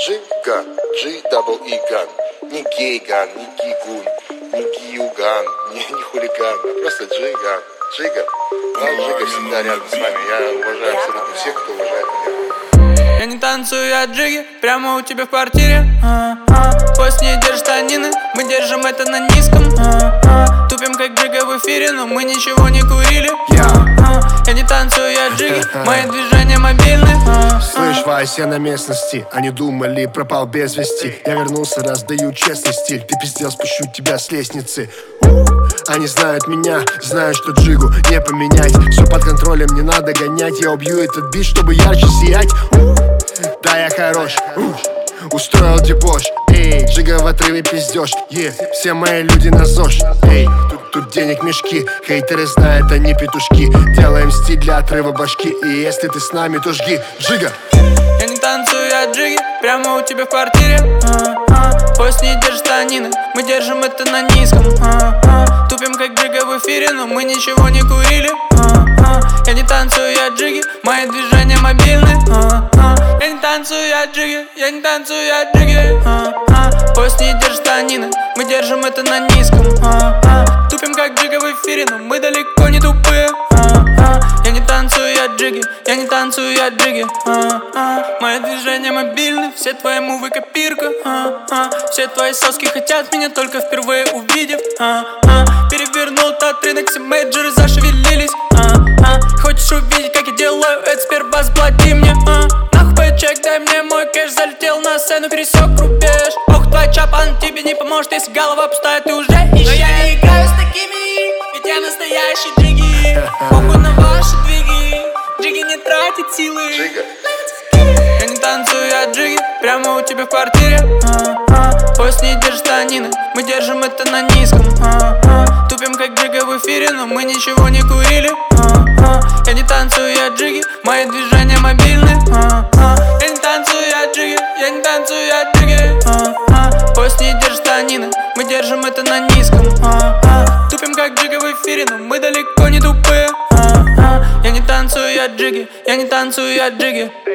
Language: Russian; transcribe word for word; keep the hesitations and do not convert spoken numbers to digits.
Джиган, G-double-E-ган. Не гей-ган, не гигун, не гиюган, не, не хулиган, а просто Джиган. Джига. Да, Джига всегда рядом с нами. Я уважаю абсолютно всех, кто уважает меня. Я не танцую, я джиги, прямо у тебя в квартире. Пусть не держит штанины, мы держим это на низком. Тупим как джига в эфире, но мы ничего не курили. Я не танцую, я джиги, мои движения мобильны. Слышь, Вась, я на местности. Они думали, пропал без вести. Я вернулся, раздаю честный стиль. Ты пиздел, спущу тебя с лестницы. Они знают меня, знают, что джигу не поменять. Все под контролем, не надо гонять. Я убью этот бит, чтобы ярче сиять. Да, я хорош, устроил дебош. Эй, джига в отрыве пиздеж. Yeah. Все мои люди на ЗОЖ. Эй, тут, тут денег мешки. Хейтеры знают, они петушки. Делаем стиль для отрыва башки. И если ты с нами, то жги. Джига. Я не танцую, я джиги, прямо у тебя в квартире. Пусть не держит штанины, мы держим это на низком. Тупим как джига в эфире, но мы ничего не курили. Я не танцую, я джиги, мои движения мобильны. Я не танцую, я джиги, я не танцую, я джиги. Пусть не держит штанины, мы держим это на низком. Тупим как джига в эфире, но мы далеко не тупые. Я не танцую, я джиги, я не танцую, я джиги. Мои движения мобильны, все твои мувы копирка. Все твои соски хотят меня только впервые увидев. Перевернул тот рынок, все мейджоры зашевелились. Хочешь увидеть, как я делаю это, сперва заплати мне. Нахуй чек, дай мне мой кэш. Залетел на сцену, пересек рубеж. Ох, твой чапан тебе не поможет, если голова пустая, ты уже ищешь. Но я не играю с такими, ведь я настоящий джиги. Похуй на ваши двиги, джиги не тратит силы. Джига. Я не танцую, я джиги, прямо у тебя в квартире. Пусть не держит штанины, мы держим это на низком. Тупим как джига в эфире, но мы ничего не курили. Я не танцую, я джиги, мои движения мобильны. Я не танцую, я джиги, я не танцую, я джиги. Пусть не держит штанины, мы держим это на низком. Тупим как джига в эфире, но мы далеко не тупые. Я не танцую, я джиги, я не танцую, я джиги.